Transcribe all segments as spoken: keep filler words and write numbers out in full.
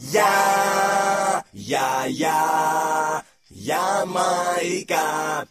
Я, я, я, Ямайка.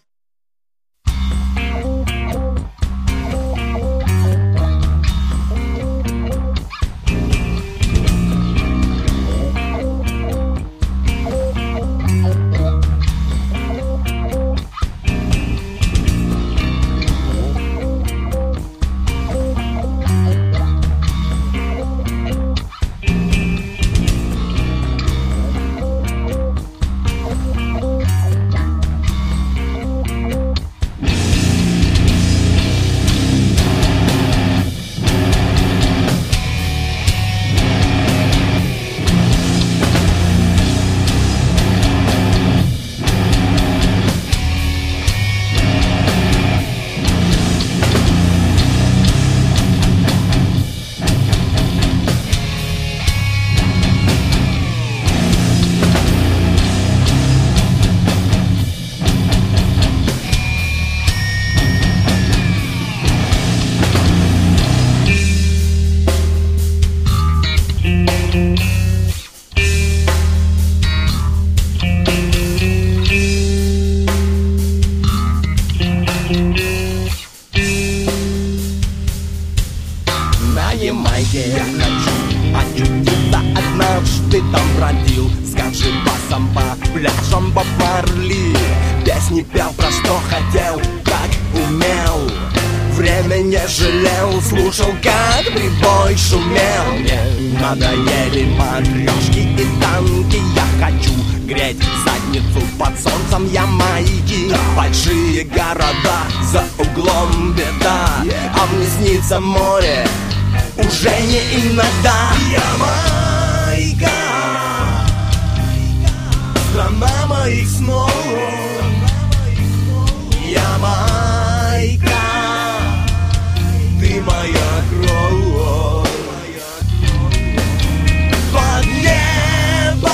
На Ямайке я хочу очутиться однажды там бродил с ганджи-басом по пляжам Боб Марли. Песни пел, про что хотел, как умел. Время не жалел, слушал, как прибой шумел. Мне надоели матрешки и танки. Я хочу греть задницу под солнцем Ямайки. Большие города, за углом беда, а мне снится море уже не иногда. Ямайка, страна моих снов. Ямайка, ты моя кровь. Под небом,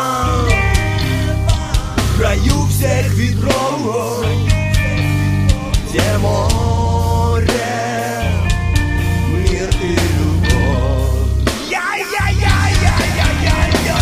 в краю всех ветров, где море, мир и любовь. Я-я-я-я-я-я-я.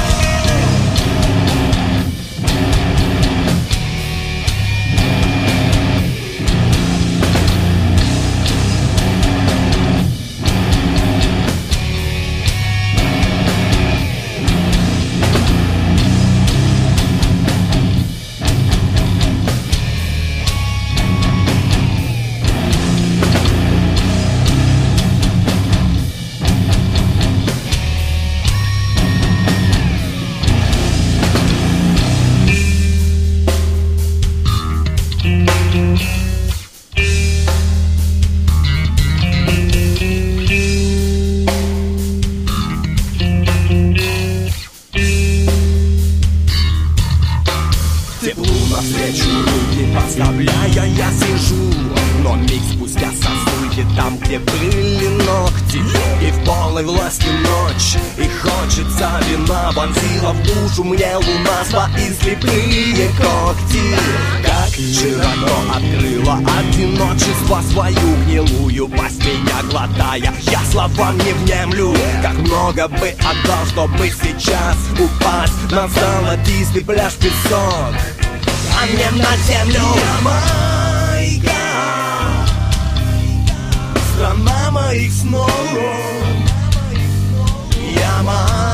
Теплу навстречу руки подставляя я сижу, но миг спустя сосульки там, где были ногти. И в полной власти ночь, и хочется вина. Вонзила в душу мне луна свои слепые когти. Как широко открыла одиночество свою гнилую пасть, меня глотая, я словам не внемлю. Как много бы отдал, чтобы сейчас упасть на золотистый пляж песок, а мне на землю. Ямайка, страна моих снов. Ямайка.